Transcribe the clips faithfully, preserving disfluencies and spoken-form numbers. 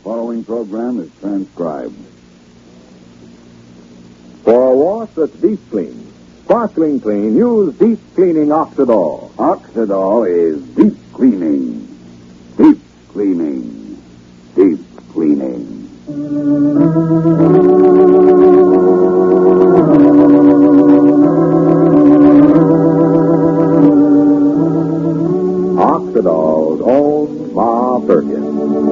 following program is transcribed. For a wash that's deep clean, sparkling clean, use deep cleaning Oxidol. Oxidol is deep cleaning. Deep cleaning. Deep cleaning. Oxidol's own Ma Perkins.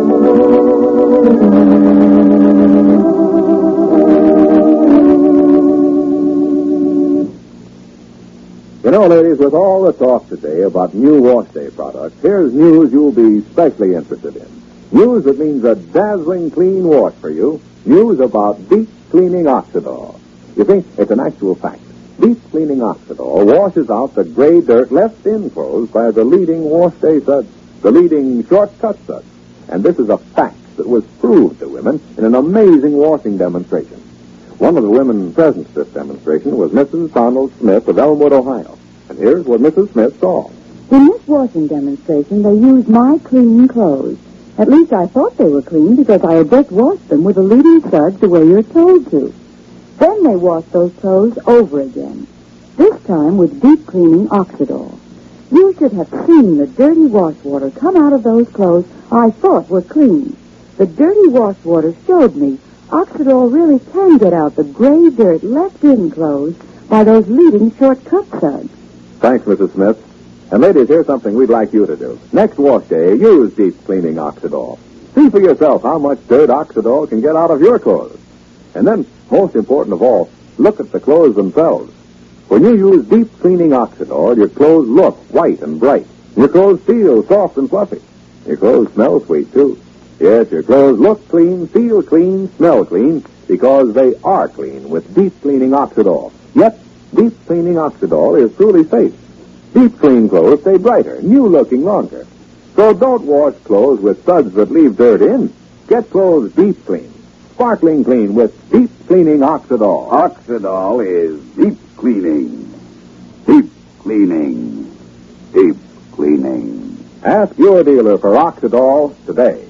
You know, ladies, with all the talk today about new wash day products, here's news you'll be especially interested in. News that means a dazzling clean wash for you. News about deep cleaning Oxidol. You see, it's an actual fact. Deep cleaning Oxidol washes out the gray dirt left in clothes by the leading wash day suds, the leading shortcut suds. And this is a fact that was proved to women in an amazing washing demonstration. One of the women present at this demonstration was Missus Donald Smith of Elmwood, Ohio. And here's what Missus Smith saw. In this washing demonstration, they used my clean clothes. At least I thought they were clean because I had just washed them with the leading suds the way you're told to. Then they washed those clothes over again, this time with deep cleaning Oxidol. You should have seen the dirty wash water come out of those clothes I thought were clean. The dirty wash water showed me Oxidol really can get out the gray dirt left in clothes by those leading shortcut suds. Thanks, Missus Smith. And ladies, here's something we'd like you to do. Next wash day, use deep cleaning Oxidol. See for yourself how much dirt Oxidol can get out of your clothes. And then, most important of all, look at the clothes themselves. When you use deep cleaning Oxidol, your clothes look white and bright. Your clothes feel soft and fluffy. Your clothes smell sweet, too. Yes, your clothes look clean, feel clean, smell clean, because they are clean with deep cleaning Oxidol. Yet, deep cleaning Oxidol is truly safe. Deep clean clothes stay brighter, new-looking longer. So don't wash clothes with suds that leave dirt in. Get clothes deep clean, sparkling clean with deep cleaning Oxidol. Oxidol is deep cleaning. Deep cleaning. Deep cleaning. Ask your dealer for Oxidol today.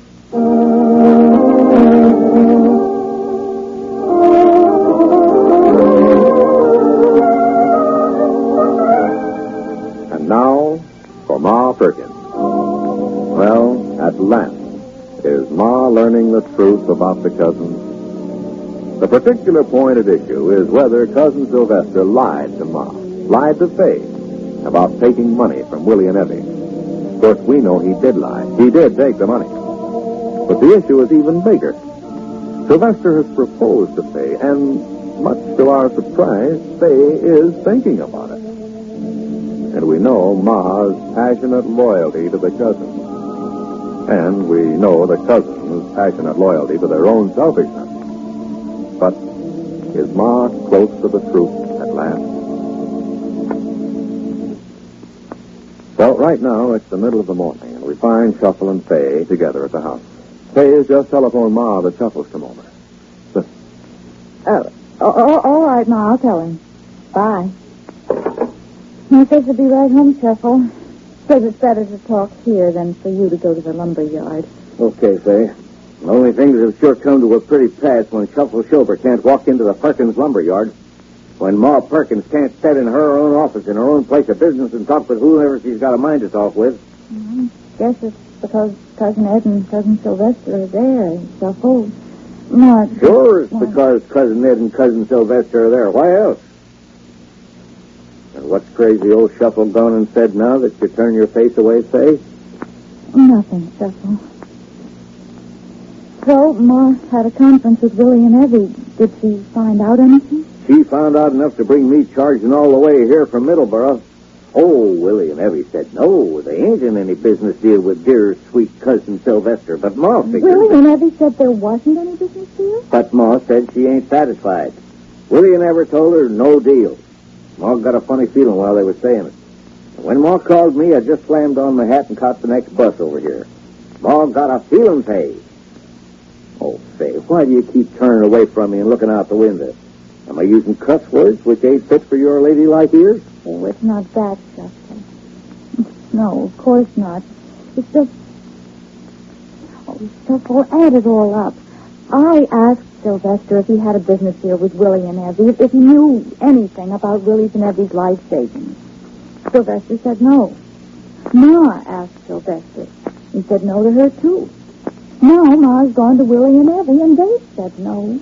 And now for Ma Perkins. Well, at last is Ma learning the truth about the cousins. The particular point at issue is whether Cousin Sylvester lied to Ma, lied to Fay, about taking money from Willie and Evie. Of course, we know he did lie. He did take the money. But the issue is even bigger. Sylvester has proposed to Fay, and much to our surprise, Fay is thinking about it. And we know Ma's passionate loyalty to the cousins. And we know the cousins' passionate loyalty to their own selfishness. But is Ma close to the truth at last? Well, right now it's the middle of the morning, and we find Shuffle and Fay together at the house. Fay has just telephoned Ma that Shuffle's come over. Listen. Oh, oh, all right, Ma, I'll tell him. Bye. I guess I'll be right home, Shuffle. Says it's better to talk here than for you to go to the lumber yard. Okay, Fay. The only things that have sure come to a pretty pass when Shuffle Shober can't walk into the Perkins lumber yard. When Ma Perkins can't sit in her own office in her own place of business and talk with whoever she's got a mind to talk with. Mm-hmm. Guess it's because Cousin Ed and Cousin Sylvester are there, Shuffle. Not Sure, it's because Cousin Ed and Cousin Sylvester are there. Why else? And what's crazy old Shuffle gone and said now that you turn your face away, Fay? Nothing, Shuffle. So, Ma had a conference with Willie and Evie. Did she find out anything? She found out enough to bring me charging all the way here from Middleborough. Oh, Willie and Evie said no, they ain't in any business deal with dear, sweet Cousin Sylvester. But Ma figured... Willie and Evie said there wasn't any business deal? But Ma said she ain't satisfied. Willie never told her no deal. Ma got a funny feeling while they were saying it. And when Ma called me, I just slammed on my hat and caught the next bus over here. Ma got a feeling, Fay. Oh, Fay, why do you keep turning away from me and looking out the window? Am I using cuss words which ain't fit for your ladylike ears? Oh, it's not that, Shuffle. No, of course not. It's just... Oh, Shuffle, add it all up. I asked Sylvester if he had a business deal with Willie and Evie, if, if he knew anything about Willie's and Evie's life savings. Sylvester said no. Ma asked Sylvester. He said no to her, too. Now Ma's gone to Willie and Evie, and they said no.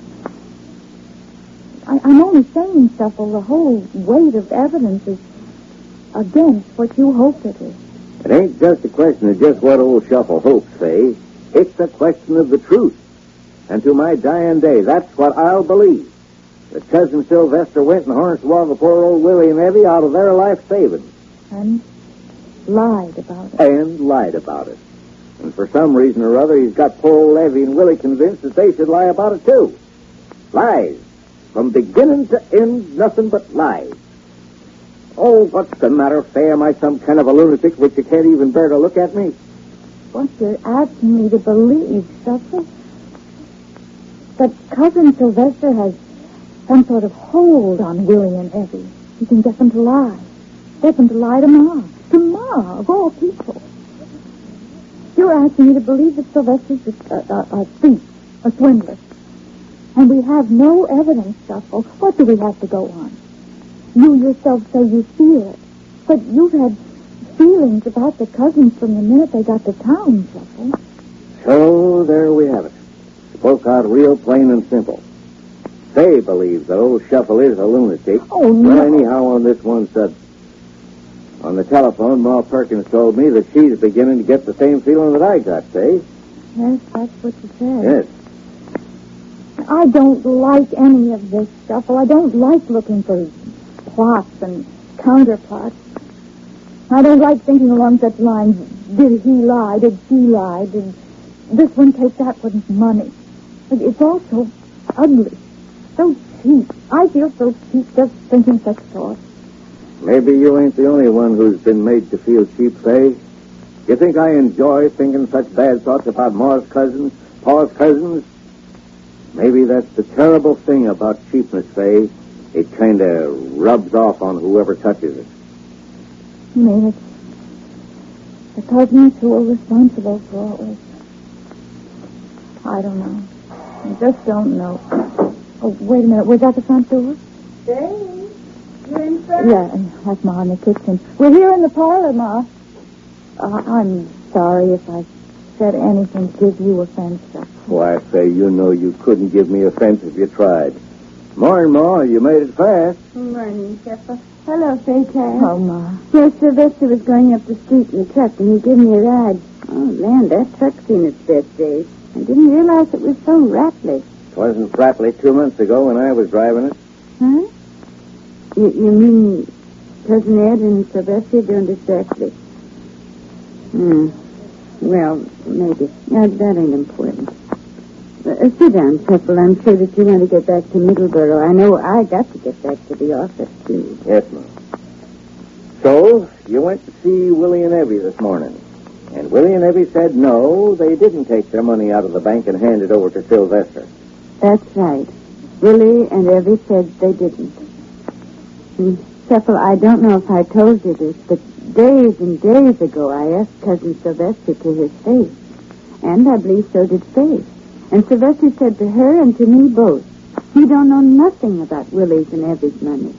I, I'm only saying, Shuffle, the whole weight of evidence is against what you hope it is. It ain't just a question of just what old Shuffle hopes, Fay. It's a question of the truth. And to my dying day, that's what I'll believe. That Cousin Sylvester went and hornswoggled poor old Willie and Evie out of their life savings. And lied about it. And lied about it. And for some reason or other, he's got poor old Evie and Willie convinced that they should lie about it, too. Lies. From beginning to end, nothing but lies. Oh, what's the matter, Fay? Am I some kind of a lunatic which you can't even bear to look at me? What you're asking me to believe, Shuffle, that Cousin Sylvester has some sort of hold on Willie and Evie. He can get them to lie. Get them to lie to Ma. To Ma, of all people. You're asking me to believe that Sylvester's a, a, a thief, a swindler. And we have no evidence, Shuffle. What do we have to go on? You yourself say you feel it. But you've had feelings about the cousins from the minute they got to town, Shuffle. So there we have it. Spoke out real plain and simple. They believe, though, Shuffle is a lunatic. Oh, no. Well, anyhow, on this one subject. On the telephone, Ma Perkins told me that she's beginning to get the same feeling that I got, say. Yes, that's what you said. Yes. I don't like any of this, Shuffle. I don't like looking for plots and counterplots. I don't like thinking along such lines. Did he lie? Did she lie? Did this one take that one's money? It's all so ugly. So cheap. I feel so cheap just thinking such thoughts. Maybe you ain't the only one who's been made to feel cheap, Fay. You think I enjoy thinking such bad thoughts about Ma's cousins, Pa's cousins? Maybe that's the terrible thing about cheapness, Fay. It kind of rubs off on whoever touches it. You mean it's the cousins who are responsible for all this? I don't know. I just don't know. Oh, wait a minute. Was that the front door? Dave, you're inside? Yeah, that's Ma in the kitchen. We're here in the parlor, Ma. Uh, I'm sorry if I said anything to give you offense. Why, Fay, you know you couldn't give me offense if you tried. Morning, Ma. You made it fast. Morning, Pepper. Hello, Faytime. Oh, Ma. Yes, Sylvester was going up the street in the truck, and he gave me a ride. Oh, land, that truck's seen its best days. I didn't realize it was so rattly. It wasn't rattly two months ago when I was driving it. Huh? You, you mean Cousin Ed and Sylvester don't exactly? Hmm. Well, maybe. Uh, that ain't important. Uh, sit down, Pepper. I'm sure that you want to get back to Middleborough. I know I got to get back to the office, too. Yes, ma'am. So, you went to see Willie and Evie this morning. And Willie and Evie said no, they didn't take their money out of the bank and hand it over to Sylvester. That's right. Willie and Evie said they didn't. Hmm. Pepper, I don't know if I told you this, but days and days ago I asked Cousin Sylvester to his face. And I believe so did Faith. And Sylvester said to her and to me both, he don't know nothing about Willie's and Evie's money.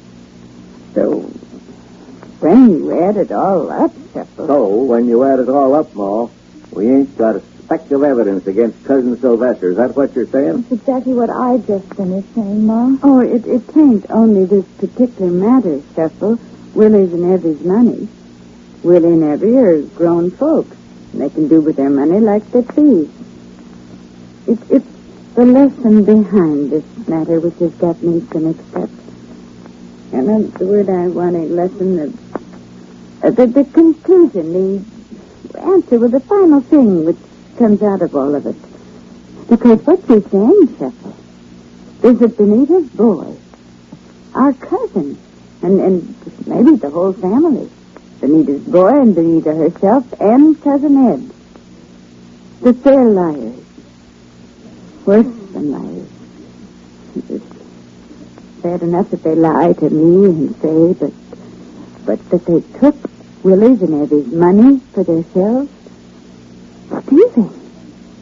So, when you add it all up, Pepper... So, when you add it all up, Ma, we ain't got a speck of evidence against Cousin Sylvester. Is that what you're saying? That's exactly what I just finished saying, Ma. Oh, it, it ain't only this particular matter, Pepper, Willie's and Evie's money. Willie and Evie are grown folks. And they can do with their money like they please. It, it's the lesson behind this matter which has got me so mixed up. And that's the word I want, a lesson of... Uh, the, the conclusion, the answer with the final thing which comes out of all of it. Because what you're saying, Sheffield, is that Benita's boy, our cousin, and, and maybe the whole family, Benita's boy and Benita herself and Cousin Ed, that they're liars. Worse than liars. It's bad enough that they lie to me and say, but but that they took Willie's and Evie's money for themselves. Stealing.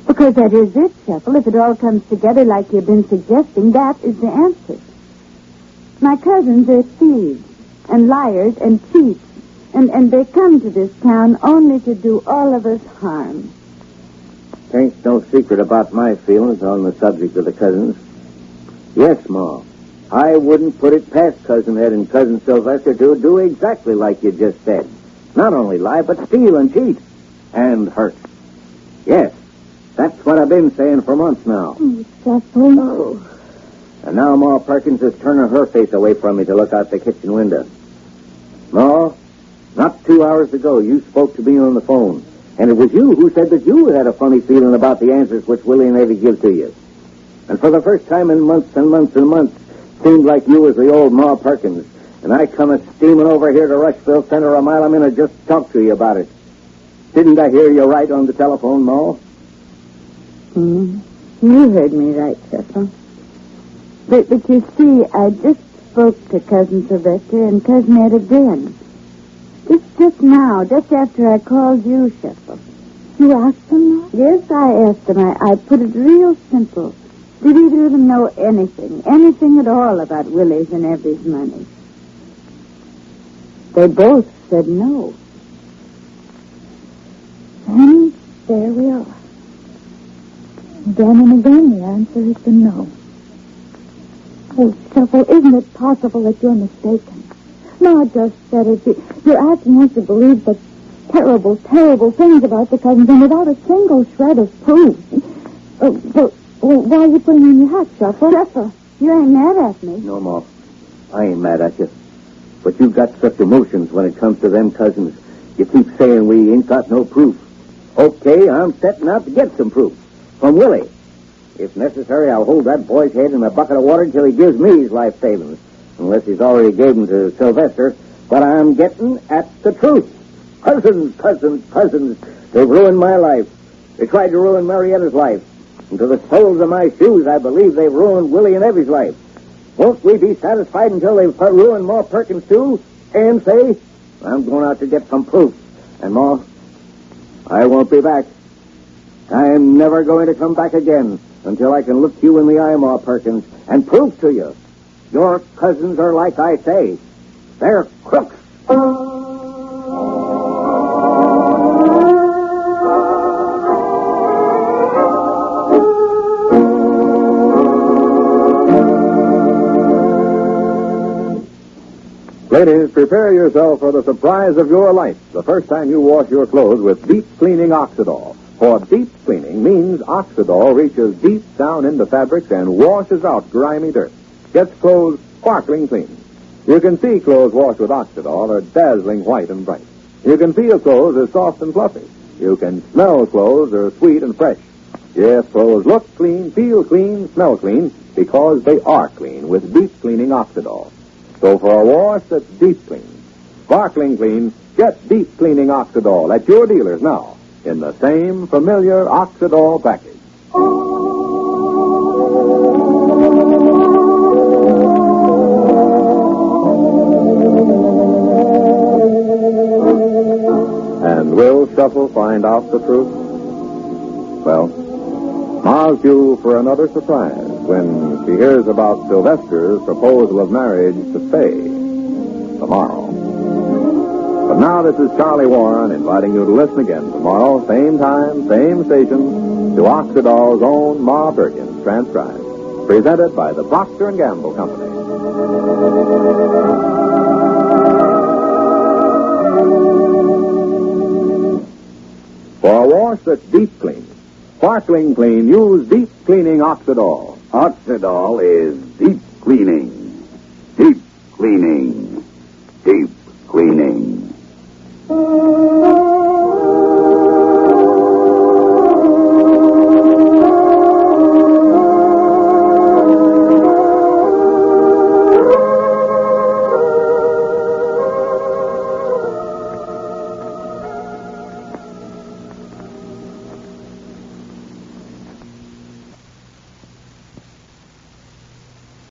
Because that is it, Shuffle. If it all comes together like you've been suggesting, that is the answer. My cousins are thieves and liars and cheats, and, and they come to this town only to do all of us harm. Ain't no secret about my feelings on the subject of the cousins. Yes, Ma. I wouldn't put it past Cousin Ed and Cousin Sylvester to do exactly like you just said. Not only lie, but steal and cheat. And hurt. Yes, that's what I've been saying for months now. Oh, Shuffle. Oh. And now Ma Perkins is turning her face away from me to look out the kitchen window. Ma, not two hours ago, you spoke to me on the phone. And it was you who said that you had a funny feeling about the answers which Willie and Eddie give to you. And for the first time in months and months and months, seemed like you was the old Ma Perkins. And I come a steaming over here to Rushville Center a mile a minute just to talk to you about it. Didn't I hear you right on the telephone, Ma? Mm, you heard me right, Shuffle. But, but you see, I just spoke to Cousin Sylvester and Cousin Ed again. Just, just now, just after I called you, Shuffle. You asked them that? Yes, I asked them. I, I put it real simple. Did either of them know anything, anything at all about Willie's and Evie's money? They both said no. And there we are. Again and again, the answer has been no. Oh, Shuffle, isn't it possible that you're mistaken? Ma just said it. You're asking us to believe such terrible, terrible things about the cousins and without a single shred of proof. Uh, well, well, why are you putting on your hat, Shuffle? Shuffle, you ain't mad at me. No, Ma. I ain't mad at you. But you've got such emotions when it comes to them cousins. You keep saying we ain't got no proof. Okay, I'm setting out to get some proof. From Willie. If necessary, I'll hold that boy's head in a bucket of water until he gives me his life savings. Unless he's already gave them to Sylvester. But I'm getting at the truth. Cousins, cousins, cousins. They've ruined my life. They tried to ruin Marietta's life. And to the soles of my shoes, I believe they've ruined Willie and Evie's life. Won't we be satisfied until they've ruined Ma Perkins, too? And say, I'm going out to get some proof. And, Ma, I won't be back. I'm never going to come back again until I can look you in the eye, Ma Perkins, and prove to you your cousins are like I say. They're crooks. Ladies, prepare yourself for the surprise of your life the first time you wash your clothes with deep cleaning Oxidol. For deep cleaning means Oxidol reaches deep down into fabrics and washes out grimy dirt. Gets clothes sparkling clean. You can see clothes washed with Oxidol are dazzling white and bright. You can feel clothes are soft and fluffy. You can smell clothes are sweet and fresh. Yes, clothes look clean, feel clean, smell clean, because they are clean with deep cleaning Oxidol. So for a wash that's deep clean, sparkling clean, get deep cleaning Oxidol at your dealers now in the same familiar Oxidol package. And will Shuffle find out the truth? Well, Ma's due for another surprise when she hears about Sylvester's proposal of marriage to Fay tomorrow. But now this is Charlie Warren inviting you to listen again tomorrow, same time, same station, to Oxidol's own Ma Perkins transcribed, presented by the Procter and Gamble Company. For a wash that's deep clean, sparkling clean, use deep cleaning Oxidol. Oxidol is deep cleaning. Deep cleaning. Deep